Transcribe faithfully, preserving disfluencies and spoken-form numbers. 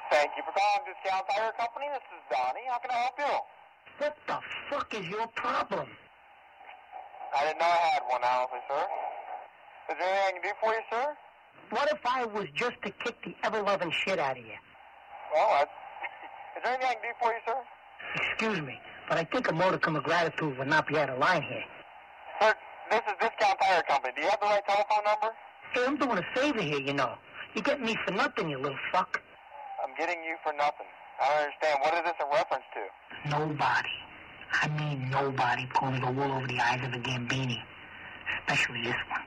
Thank you for calling Discount Tire Company. This is Donnie. How can I help you? What the fuck is your problem? I didn't know I had one, honestly, sir. Is there anything I can do for you, sir? What if I was just to kick the ever-loving shit out of you? Well, that's... Is there anything I can do for you, sir? Excuse me, but I think a modicum of gratitude would not be out of line here. Sir, this is Discount Tire Company. Do you have the right telephone number? Hey, I'm doing a favor here, you know. You get me for nothing, you little fuck. I'm getting you for nothing. I don't understand. What is this in reference to? Nobody. I mean nobody pulled the wool over the eyes of a Gambini. Especially this one.